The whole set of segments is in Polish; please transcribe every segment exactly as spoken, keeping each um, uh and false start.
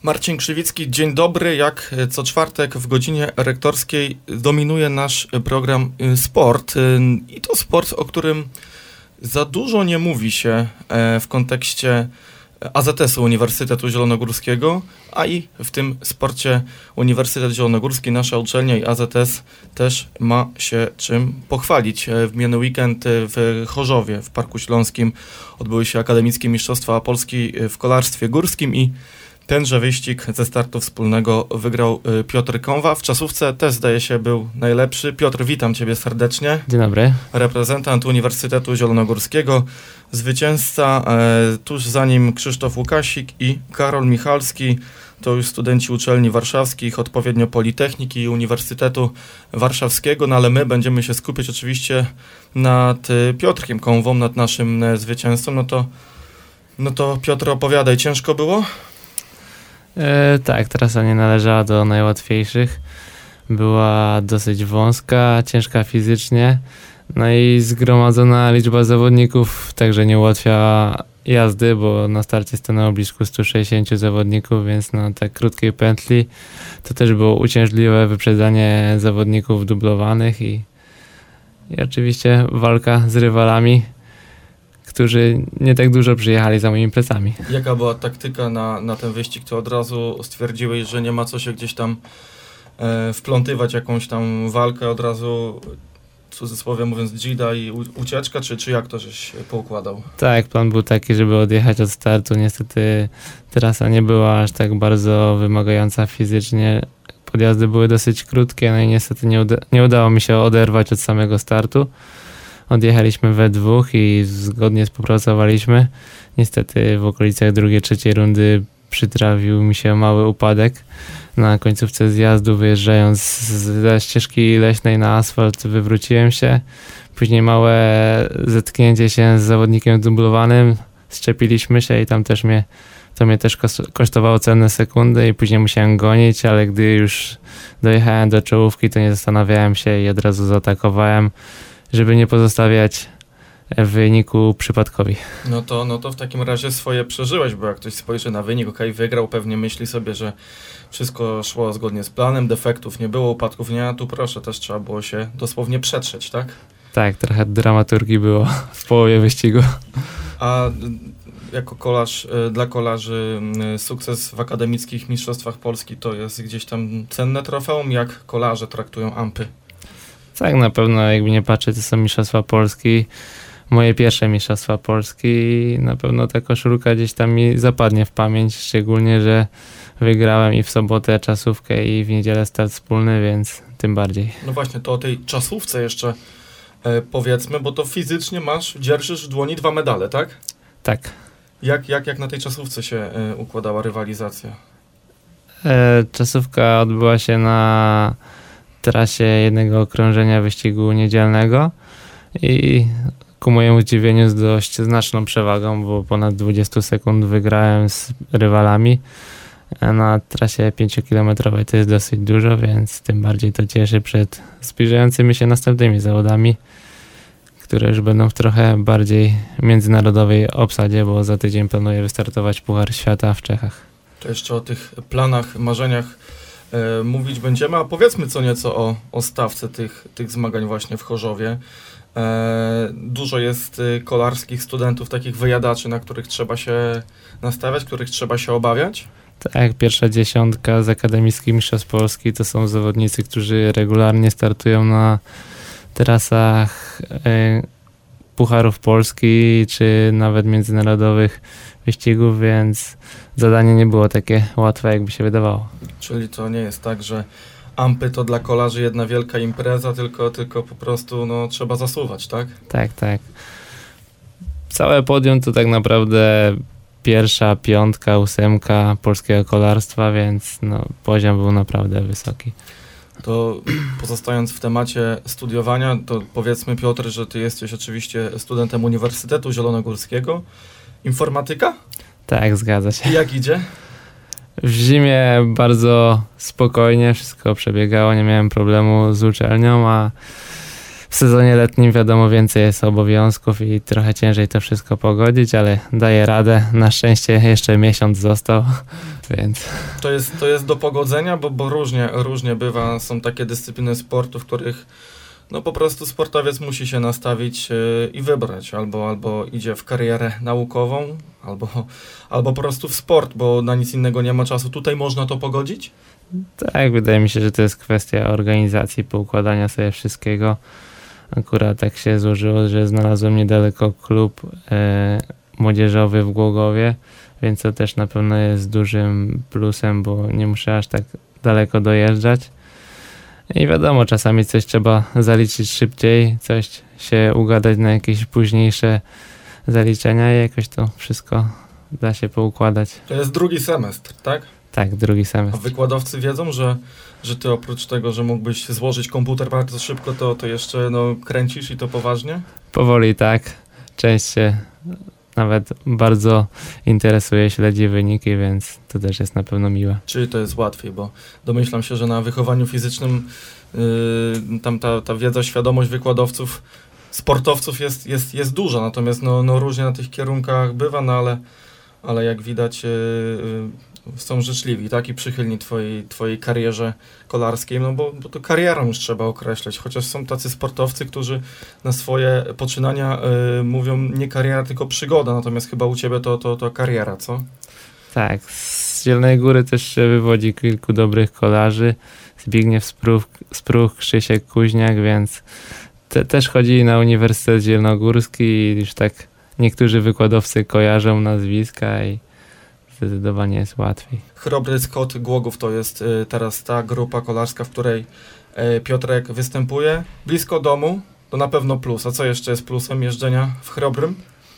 Marcin Krzywicki, dzień dobry. Jak co czwartek w godzinie rektorskiej dominuje nasz program sport. I to sport, o którym za dużo nie mówi się w kontekście A Z S-u Uniwersytetu Zielonogórskiego, a i w tym sporcie Uniwersytet Zielonogórski, nasza uczelnia i A Z S też ma się czym pochwalić. W miniony weekend w Chorzowie, w Parku Śląskim odbyły się akademickie mistrzostwa Polski w kolarstwie górskim i tenże wyścig ze startu wspólnego wygrał Piotr Kąwa. W czasówce też, zdaje się, był najlepszy. Piotr, witam Ciebie serdecznie. Dzień dobry. Reprezentant Uniwersytetu Zielonogórskiego, zwycięzca, e, tuż za nim Krzysztof Łukasik i Karol Michalski. To już studenci uczelni warszawskich, odpowiednio Politechniki i Uniwersytetu Warszawskiego, no ale my będziemy się skupiać oczywiście nad Piotrkiem Kąwą, nad naszym zwycięzcą. No to, no to Piotr, opowiadaj, ciężko było? E, tak, trasa nie należała do najłatwiejszych. Była dosyć wąska, ciężka fizycznie, no i zgromadzona liczba zawodników także nie ułatwiała jazdy, bo na starcie stanęło blisko stu sześćdziesięciu zawodników, więc na tak krótkiej pętli to też było uciążliwe wyprzedzanie zawodników dublowanych i, i oczywiście walka z rywalami, którzy nie tak dużo przyjechali za moimi plecami. Jaka była taktyka na, na ten wyścig? To od razu stwierdziłeś, że nie ma co się gdzieś tam e, wplątywać, jakąś tam walkę, od razu, w cudzysłowie mówiąc, dzida i u, ucieczka, czy, czy jak to żeś poukładał? Tak, plan był taki, żeby odjechać od startu. Niestety trasa nie była aż tak bardzo wymagająca fizycznie. Podjazdy były dosyć krótkie, no i niestety nie, uda- nie udało mi się oderwać od samego startu. Odjechaliśmy we dwóch i zgodnie współpracowaliśmy. Niestety w okolicach drugiej, trzeciej rundy przytrafił mi się mały upadek. Na końcówce zjazdu, wyjeżdżając ze ścieżki leśnej na asfalt, wywróciłem się. Później małe zetknięcie się z zawodnikiem dublowanym. Szczepiliśmy się i tam też mnie, to mnie też kosztowało cenne sekundy i później musiałem gonić, ale gdy już dojechałem do czołówki, to nie zastanawiałem się i od razu zaatakowałem, żeby nie pozostawiać wyniku przypadkowi. No to, no to w takim razie swoje przeżyłeś, bo jak ktoś spojrzy na wynik, okej, okay, wygrał, pewnie myśli sobie, że wszystko szło zgodnie z planem, defektów nie było, upadków nie, a tu proszę, też trzeba było się dosłownie przetrzeć, tak? Tak, trochę dramaturgii było w połowie wyścigu. A jako kolarz, dla kolarzy sukces w akademickich mistrzostwach Polski to jest gdzieś tam cenne trofeum? Jak kolarze traktują ampy? Tak, na pewno, jakby nie patrzeć, to są mistrzostwa Polski, moje pierwsze mistrzostwa Polski i na pewno ta koszulka gdzieś tam mi zapadnie w pamięć, szczególnie, że wygrałem i w sobotę czasówkę i w niedzielę start wspólny, więc tym bardziej. No właśnie, to o tej czasówce jeszcze e, powiedzmy, bo to fizycznie masz, dzierżysz w dłoni dwa medale, tak? Tak. Jak, jak, jak na tej czasówce się e, układała rywalizacja? E, czasówka odbyła się na trasie jednego okrążenia wyścigu niedzielnego i ku mojemu zdziwieniu z dość znaczną przewagą, bo ponad dwadzieścia sekund wygrałem z rywalami. Na trasie pięciokilometrowej to jest dosyć dużo, więc tym bardziej to cieszy przed zbliżającymi się następnymi zawodami, które już będą w trochę bardziej międzynarodowej obsadzie, bo za tydzień planuję wystartować Puchar Świata w Czechach. To jeszcze o tych planach, marzeniach e, mówić będziemy, a powiedzmy co nieco o, o stawce tych, tych zmagań właśnie w Chorzowie. E, dużo jest kolarskich studentów, takich wyjadaczy, na których trzeba się nastawiać, których trzeba się obawiać? Tak, pierwsza dziesiątka z akademickich mistrzostw Polski to są zawodnicy, którzy regularnie startują na trasach e, Pucharów Polski, czy nawet międzynarodowych wyścigów, więc zadanie nie było takie łatwe, jakby się wydawało. Czyli to nie jest tak, że ampy to dla kolarzy jedna wielka impreza, tylko, tylko po prostu no, trzeba zasuwać, tak? Tak, tak. Całe podium to tak naprawdę pierwsza piątka, ósemka polskiego kolarstwa, więc no, poziom był naprawdę wysoki. To pozostając w temacie studiowania, to powiedzmy, Piotr, że ty jesteś oczywiście studentem Uniwersytetu Zielonogórskiego. Informatyka? Tak, zgadza się. I jak idzie? W zimie bardzo spokojnie wszystko przebiegało, nie miałem problemu z uczelnią, a w sezonie letnim wiadomo więcej jest obowiązków i trochę ciężej to wszystko pogodzić, ale daję radę. Na szczęście jeszcze miesiąc został, więc... To jest, to jest do pogodzenia, bo, bo różnie, różnie bywa. Są takie dyscypliny sportu, w których no po prostu sportowiec musi się nastawić yy, i wybrać. Albo, albo idzie w karierę naukową, albo, albo po prostu w sport, bo na nic innego nie ma czasu. Tutaj można to pogodzić? Tak, wydaje mi się, że to jest kwestia organizacji, poukładania sobie wszystkiego. Akurat tak się złożyło, że znalazłem niedaleko klub e, młodzieżowy w Głogowie, więc to też na pewno jest dużym plusem, bo nie muszę aż tak daleko dojeżdżać. I wiadomo, czasami coś trzeba zaliczyć szybciej, coś się ugadać na jakieś późniejsze zaliczenia i jakoś to wszystko da się poukładać. To jest drugi semestr, tak? Tak, drugi semestr. A wykładowcy wiedzą, że, że ty oprócz tego, że mógłbyś złożyć komputer bardzo szybko, to, to jeszcze no, kręcisz i to poważnie? Powoli tak. Część się nawet bardzo interesuje, śledzi wyniki, więc to też jest na pewno miłe. Czyli to jest łatwiej, bo domyślam się, że na wychowaniu fizycznym yy, tam ta, ta wiedza, świadomość wykładowców, sportowców jest, jest, jest duża, natomiast no, no różnie na tych kierunkach bywa, no ale, ale jak widać yy, yy, są życzliwi, tak, i przychylni twojej, twojej karierze kolarskiej, no bo, bo to karierą już trzeba określać, chociaż są tacy sportowcy, którzy na swoje poczynania y, mówią nie kariera, tylko przygoda, natomiast chyba u ciebie to, to, to kariera, co? Tak, z Zielonej Góry też się wywodzi kilku dobrych kolarzy, Zbigniew Spruch, Spruch Krzysiek Kuźniak, więc te, też chodzili na Uniwersytet Zielonogórski i już tak niektórzy wykładowcy kojarzą nazwiska i zdecydowanie jest łatwiej. Chrobry Scott Głogów to jest y, teraz ta grupa kolarska, w której y, Piotrek występuje. Blisko domu, to na pewno plus. A co jeszcze jest plusem jeżdżenia w Chrobrym?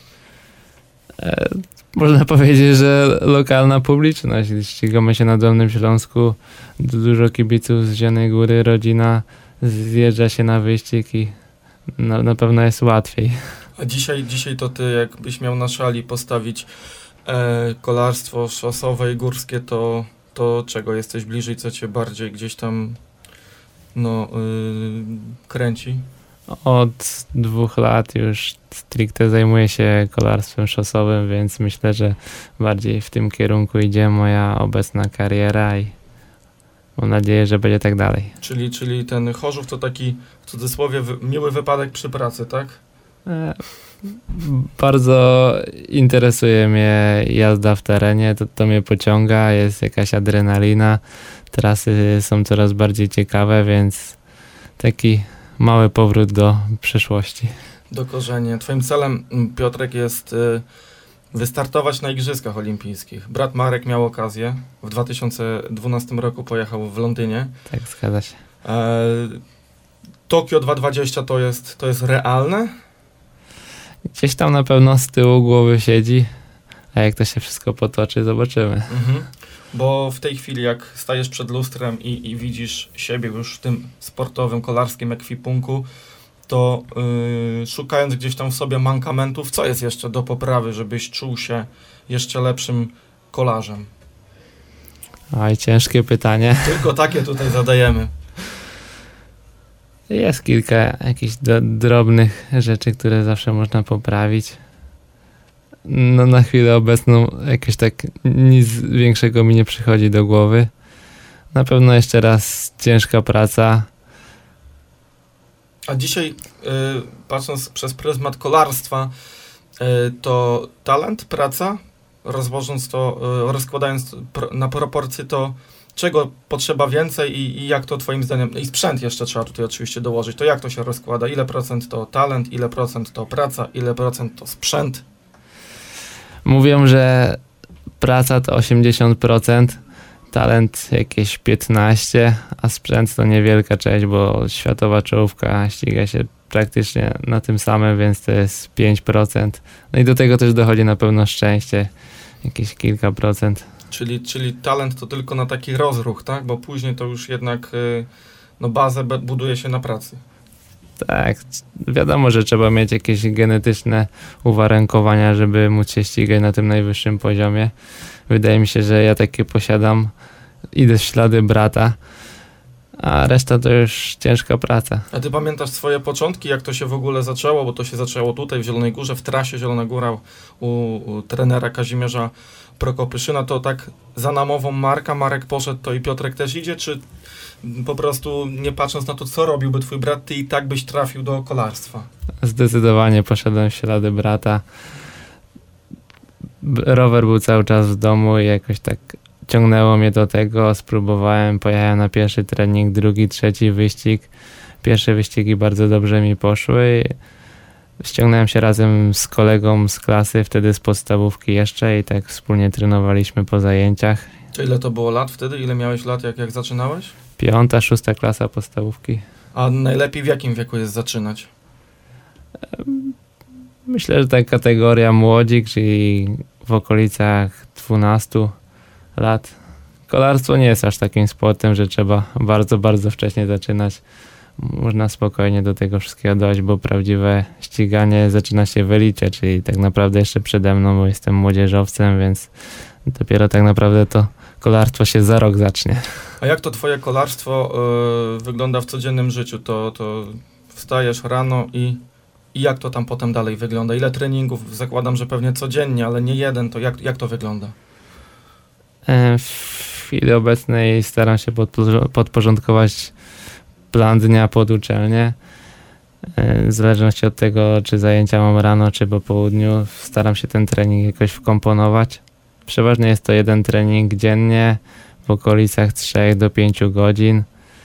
E, można powiedzieć, że lokalna publiczność. Gdy ścigamy się na Dolnym Śląsku, dużo kibiców z Zielonej Góry, rodzina zjeżdża się na wyścig i na, na pewno jest łatwiej. A dzisiaj, dzisiaj to ty, jakbyś miał na szali postawić E, kolarstwo szosowe i górskie, to, to czego jesteś bliżej, co cię bardziej gdzieś tam no, yy, kręci? Od dwóch lat już stricte zajmuję się kolarstwem szosowym, więc myślę, że bardziej w tym kierunku idzie moja obecna kariera i mam nadzieję, że będzie tak dalej. Czyli, czyli ten Chorzów to taki w cudzysłowie wy, miły wypadek przy pracy, tak? E, bardzo interesuje mnie jazda w terenie, to, to mnie pociąga, jest jakaś adrenalina, trasy są coraz bardziej ciekawe, więc taki mały powrót do przeszłości. Do korzeni. Twoim celem, Piotrek, jest y, wystartować na Igrzyskach Olimpijskich. Brat Marek miał okazję, w dwa tysiące dwunastym roku pojechał w Londynie. Tak, zgadza się. E, Tokio dwa tysiące dwadzieścia to jest, to jest realne? Gdzieś tam na pewno z tyłu głowy siedzi, a jak to się wszystko potoczy, zobaczymy. Mhm. Bo w tej chwili, jak stajesz przed lustrem i, i widzisz siebie już w tym sportowym, kolarskim ekwipunku, to yy, szukając gdzieś tam w sobie mankamentów, co jest jeszcze do poprawy, żebyś czuł się jeszcze lepszym kolarzem? Oj, ciężkie pytanie. Tylko takie tutaj zadajemy. Jest kilka jakichś do, drobnych rzeczy, które zawsze można poprawić. No na chwilę obecną jakieś tak nic większego mi nie przychodzi do głowy. Na pewno jeszcze raz ciężka praca. A dzisiaj, yy, patrząc przez pryzmat kolarstwa, yy, to talent, praca, rozłożąc to, yy, rozkładając pro, na proporcje, to czego potrzeba więcej i, i jak to twoim zdaniem, i sprzęt jeszcze trzeba tutaj oczywiście dołożyć, to jak to się rozkłada, ile procent to talent, ile procent to praca, ile procent to sprzęt? Mówią, że praca to osiemdziesiąt procent, talent jakieś piętnaście procent, a sprzęt to niewielka część, bo światowa czołówka ściga się praktycznie na tym samym, więc to jest pięć procent. No i do tego też dochodzi na pewno szczęście, jakieś kilka procent. Czyli, czyli talent to tylko na taki rozruch, tak? Bo później to już jednak yy, no bazę buduje się na pracy. Tak, wiadomo, że trzeba mieć jakieś genetyczne uwarunkowania, żeby móc się ścigać na tym najwyższym poziomie. Wydaje mi się, że ja takie posiadam, idę w ślady brata, a reszta to już ciężka praca. A ty pamiętasz swoje początki, jak to się w ogóle zaczęło? Bo to się zaczęło tutaj w Zielonej Górze, w trasie Zielona Góra u, u trenera Kazimierza Prokopyszyna. To tak za namową Marka, Marek poszedł, to i Piotrek też idzie? Czy po prostu nie patrząc na to, co robiłby twój brat, ty i tak byś trafił do kolarstwa? Zdecydowanie poszedłem w ślady brata. B- rower był cały czas w domu i jakoś tak ciągnęło mnie do tego, spróbowałem, pojechałem na pierwszy trening, drugi, trzeci wyścig. Pierwsze wyścigi bardzo dobrze mi poszły. Ściągnąłem się razem z kolegą z klasy, wtedy z podstawówki jeszcze i tak wspólnie trenowaliśmy po zajęciach. To ile to było lat wtedy? Ile miałeś lat, jak, jak zaczynałeś? Piąta, szósta klasa podstawówki. A najlepiej w jakim wieku jest zaczynać? Myślę, że ta kategoria młodzik, czyli w okolicach dwunastu lat. Kolarstwo nie jest aż takim sportem, że trzeba bardzo, bardzo wcześnie zaczynać. Można spokojnie do tego wszystkiego dojść, bo prawdziwe ściganie zaczyna się w elicie, czyli tak naprawdę jeszcze przede mną, bo jestem młodzieżowcem, więc dopiero tak naprawdę to kolarstwo się za rok zacznie. A jak to twoje kolarstwo y, wygląda w codziennym życiu? To, to wstajesz rano i, i jak to tam potem dalej wygląda? Ile treningów? Zakładam, że pewnie codziennie, ale nie jeden. To jak, jak to wygląda? W chwili obecnej staram się podpo- podporządkować plan dnia pod uczelnię. W zależności od tego, czy zajęcia mam rano, czy po południu, staram się ten trening jakoś wkomponować. Przeważnie jest to jeden trening dziennie w okolicach trzech do pięciu godzin.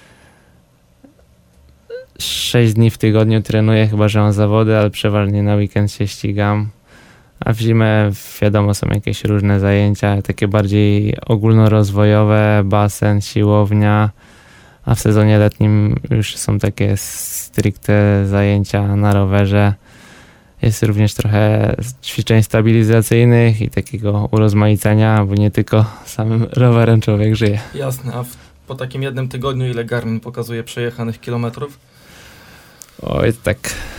sześć dni w tygodniu trenuję, chyba że mam zawody, ale przeważnie na weekend się ścigam. A w zimę wiadomo są jakieś różne zajęcia, takie bardziej ogólnorozwojowe, basen, siłownia, a w sezonie letnim już są takie stricte zajęcia na rowerze. Jest również trochę ćwiczeń stabilizacyjnych i takiego urozmaicenia, bo nie tylko samym rowerem człowiek żyje. Jasne, a w, po takim jednym tygodniu ile Garmin pokazuje przejechanych kilometrów? Oj, tak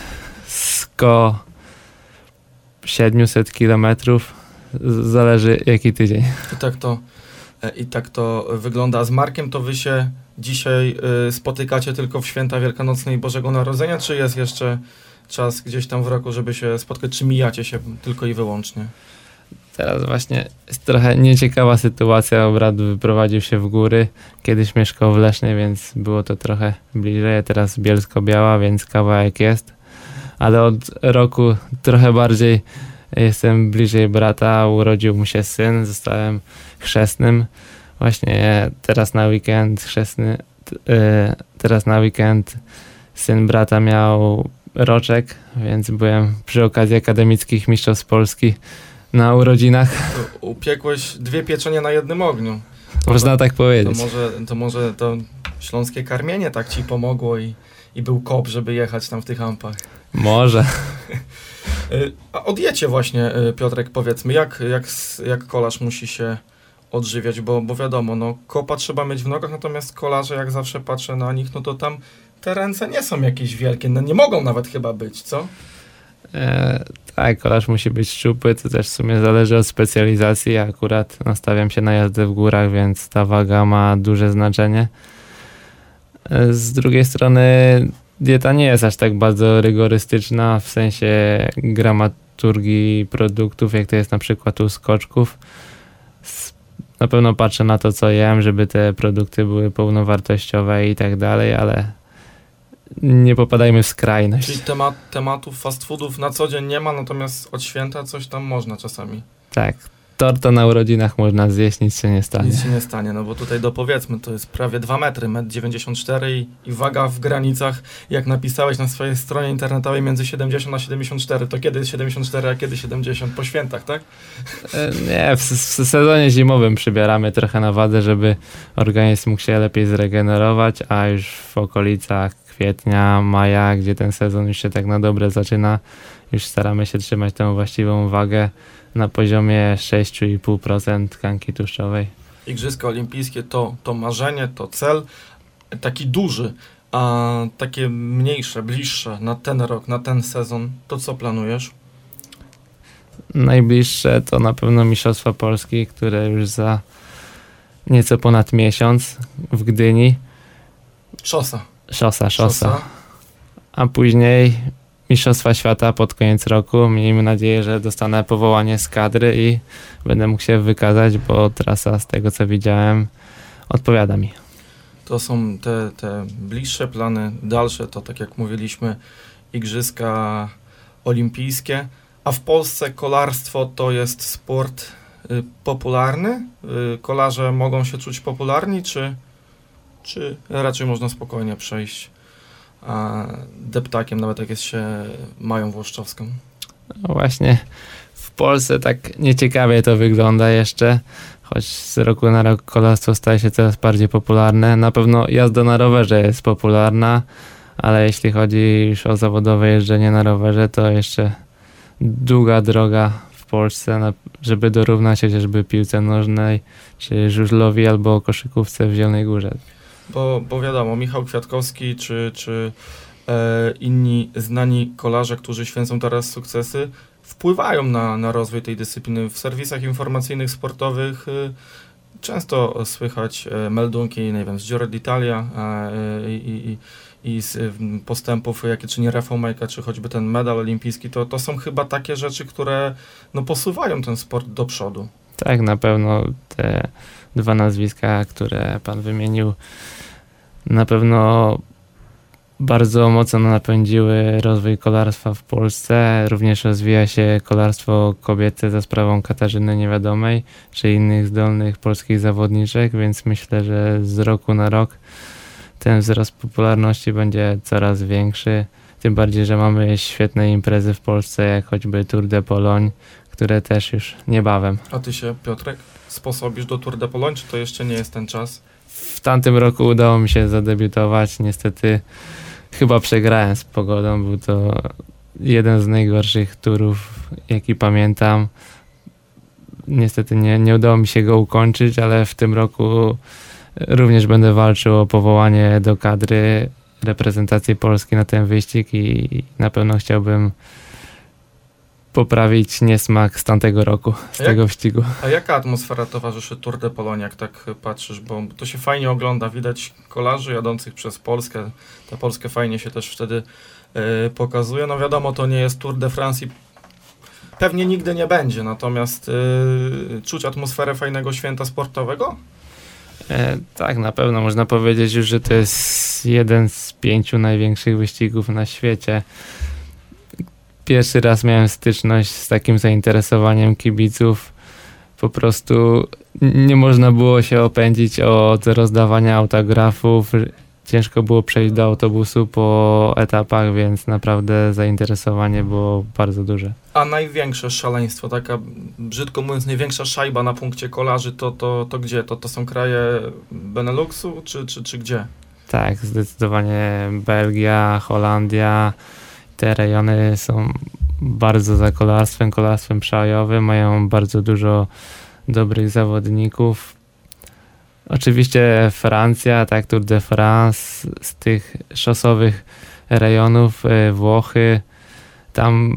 sto siedemset kilometrów, zależy jaki tydzień. I tak to, i tak to wygląda. A z Markiem to wy się dzisiaj y, spotykacie tylko w święta Wielkanocne i Bożego Narodzenia, czy jest jeszcze czas gdzieś tam w roku, żeby się spotkać, czy mijacie się tylko i wyłącznie? Teraz właśnie jest trochę nieciekawa sytuacja, brat wyprowadził się w góry, kiedyś mieszkał w Lesznie, więc było to trochę bliżej, teraz Bielsko-Biała, więc kawałek jest, ale od roku trochę bardziej jestem bliżej brata, urodził mu się syn, zostałem chrzestnym, właśnie teraz na weekend chrzestny, yy, teraz na weekend syn brata miał roczek, więc byłem przy okazji akademickich mistrzostw Polski na urodzinach. To upiekłeś dwie pieczenie na jednym ogniu. To Można to, tak powiedzieć. To może, to może to śląskie karmienie tak ci pomogło i, i był kop, żeby jechać tam w tych Ampach. Może. A o diecie właśnie, Piotrek, powiedzmy, jak, jak, jak kolarz musi się odżywiać, bo, bo wiadomo, no kopa trzeba mieć w nogach, natomiast kolarze, jak zawsze patrzę na nich, no to tam te ręce nie są jakieś wielkie, no nie mogą nawet chyba być, co? E, tak, kolarz musi być szczupły, to też w sumie zależy od specjalizacji. Ja akurat nastawiam się na jazdę w górach, więc ta waga ma duże znaczenie. E, z drugiej strony dieta nie jest aż tak bardzo rygorystyczna w sensie gramaturgii produktów, jak to jest na przykład u skoczków. Na pewno patrzę na to, co jem, żeby te produkty były pełnowartościowe i tak dalej, ale nie popadajmy w skrajność. Czyli temat, tematów fast foodów na co dzień nie ma, natomiast od święta coś tam można czasami. Tak, torta na urodzinach można zjeść, nic się nie stanie. Nic się nie stanie, no bo tutaj dopowiedzmy, to jest prawie dwa metry, metr dziewięćdziesiąt cztery i, i waga w granicach, jak napisałeś na swojej stronie internetowej, między siedemdziesiąt a siedemdziesiąt cztery. To kiedy jest siedemdziesiąt cztery, a kiedy siedemdziesiąt? Po świętach, tak? Nie, w, w sezonie zimowym przybieramy trochę na wadze, żeby organizm mógł się lepiej zregenerować, a już w okolicach kwietnia, maja, gdzie ten sezon już się tak na dobre zaczyna, już staramy się trzymać tę właściwą wagę na poziomie sześć przecinek pięć procent tkanki tłuszczowej. Igrzyska olimpijskie to, to marzenie, to cel taki duży, a takie mniejsze, bliższe na ten rok, na ten sezon, to co planujesz? Najbliższe to na pewno Mistrzostwa Polski, które już za nieco ponad miesiąc w Gdyni. Szosa. Szosa, szosa. A później Mistrzostwa Świata pod koniec roku. Miejmy nadzieję, że dostanę powołanie z kadry i będę mógł się wykazać, bo trasa z tego co widziałem odpowiada mi. To są te, te bliższe plany, dalsze to tak jak mówiliśmy Igrzyska Olimpijskie. A w Polsce kolarstwo to jest sport y, popularny? Y, kolarze mogą się czuć popularni, czy, czy raczej można spokojnie przejść a, deptakiem, nawet jak jest się Mają Włoszczowską? No właśnie w Polsce tak nieciekawie to wygląda jeszcze, choć z roku na rok kolarstwo staje się coraz bardziej popularne. Na pewno jazda na rowerze jest popularna, ale jeśli chodzi już o zawodowe jeżdżenie na rowerze, to jeszcze długa droga w Polsce, żeby dorównać chociażby piłce nożnej, czy żużlowi albo koszykówce w Zielonej Górze. Bo, bo wiadomo, Michał Kwiatkowski czy, czy e, inni znani kolarze, którzy święcą teraz sukcesy, wpływają na, na rozwój tej dyscypliny. W serwisach informacyjnych, sportowych y, często słychać y, meldunki, nie wiem, z Giro d'Italia y, i, i z y, postępów, jakie czyni Rafał Majka, czy choćby ten medal olimpijski. To, to są chyba takie rzeczy, które no, posuwają ten sport do przodu. Tak, na pewno te dwa nazwiska, które pan wymienił, na pewno bardzo mocno napędziły rozwój kolarstwa w Polsce. Również rozwija się kolarstwo kobiece za sprawą Katarzyny Niewiadomej, czy innych zdolnych polskich zawodniczek, więc myślę, że z roku na rok ten wzrost popularności będzie coraz większy. Tym bardziej, że mamy świetne imprezy w Polsce, jak choćby Tour de Pologne, które też już niebawem. A ty się, Piotrek, sposobisz do Tour de Pologne, czy to jeszcze nie jest ten czas? W tamtym roku udało mi się zadebiutować. Niestety chyba przegrałem z pogodą. Był to jeden z najgorszych turów, jaki pamiętam. Niestety nie, nie udało mi się go ukończyć, ale w tym roku również będę walczył o powołanie do kadry reprezentacji Polski na ten wyścig i na pewno chciałbym poprawić niesmak z tamtego roku, z a tego jak, wyścigu. A jaka atmosfera towarzyszy Tour de Pologne, jak tak patrzysz, bo to się fajnie ogląda, widać kolarzy jadących przez Polskę, ta Polskę fajnie się też wtedy y, pokazuje, no wiadomo, to nie jest Tour de France i pewnie nigdy nie będzie, natomiast y, czuć atmosferę fajnego święta sportowego? E, tak, na pewno można powiedzieć już, że to jest jeden z pięciu największych wyścigów na świecie. Pierwszy raz miałem styczność z takim zainteresowaniem kibiców. Po prostu nie można było się opędzić od rozdawania autografów. Ciężko było przejść do autobusu po etapach, więc naprawdę zainteresowanie było bardzo duże. A największe szaleństwo, taka brzydko mówiąc największa szajba na punkcie kolarzy, to, to, to gdzie? To, to są kraje Beneluxu czy, czy, czy gdzie? Tak, zdecydowanie Belgia, Holandia. Te rejony są bardzo za kolarstwem, kolarstwem przełajowym, mają bardzo dużo dobrych zawodników. Oczywiście Francja, tak, Tour de France, z tych szosowych rejonów, Włochy, tam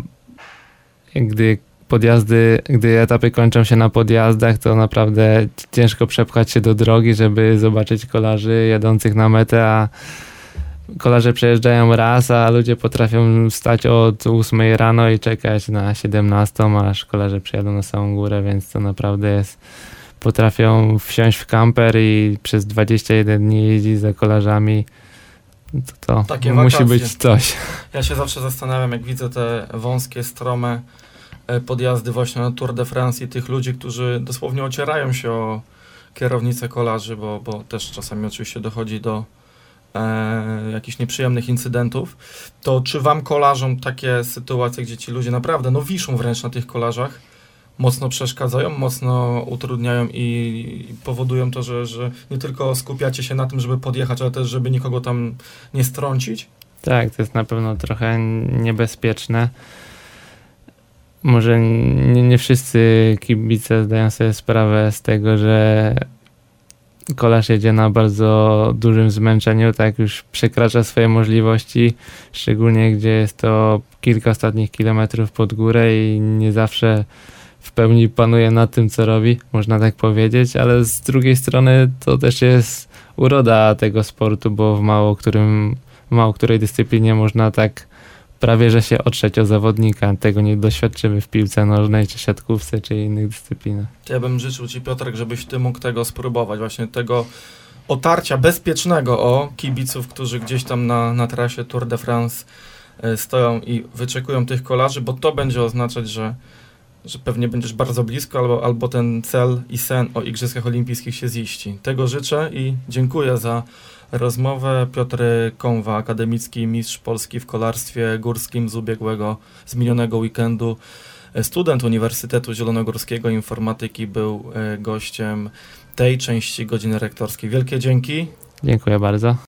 gdy podjazdy, gdy etapy kończą się na podjazdach, to naprawdę ciężko przepchać się do drogi, żeby zobaczyć kolarzy jadących na metę, a kolarze przejeżdżają raz, a ludzie potrafią wstać od ósmej rano i czekać na siedemnastą, aż kolarze przyjadą na samą górę, więc to naprawdę jest, potrafią wsiąść w kamper i przez dwadzieścia jeden dni jeździć za kolarzami. To, to musi wakacje. Być coś. Ja się zawsze zastanawiam, jak widzę te wąskie, strome podjazdy właśnie na Tour de France i tych ludzi, którzy dosłownie ocierają się o kierownicę kolarzy, bo, bo też czasami oczywiście dochodzi do E, jakichś nieprzyjemnych incydentów, to czy wam kolarzom takie sytuacje, gdzie ci ludzie naprawdę no wiszą wręcz na tych kolarzach, mocno przeszkadzają, mocno utrudniają i powodują to, że, że nie tylko skupiacie się na tym, żeby podjechać, ale też żeby nikogo tam nie strącić? Tak, to jest na pewno trochę niebezpieczne. Może nie, nie wszyscy kibice zdają sobie sprawę z tego, że kolarz jedzie na bardzo dużym zmęczeniu, tak już przekracza swoje możliwości, szczególnie gdzie jest to kilka ostatnich kilometrów pod górę i nie zawsze w pełni panuje nad tym, co robi, można tak powiedzieć, ale z drugiej strony to też jest uroda tego sportu, bo w mało którym, w mało której dyscyplinie można tak prawie że się otrzeć o zawodnika. Tego nie doświadczymy w piłce nożnej, czy siatkówce, czy innych dyscyplinach. Ja bym życzył Ci, Piotrek, żebyś Ty mógł tego spróbować, właśnie tego otarcia bezpiecznego o kibiców, którzy gdzieś tam na, na trasie Tour de France y, stoją i wyczekują tych kolarzy, bo to będzie oznaczać, że, że pewnie będziesz bardzo blisko, albo, albo ten cel i sen o Igrzyskach Olimpijskich się ziści. Tego życzę i dziękuję za rozmowę. Piotr Konwa, akademicki mistrz Polski w kolarstwie górskim z ubiegłego, z minionego weekendu, student Uniwersytetu Zielonogórskiego Informatyki, był gościem tej części godziny rektorskiej. Wielkie dzięki. Dziękuję bardzo.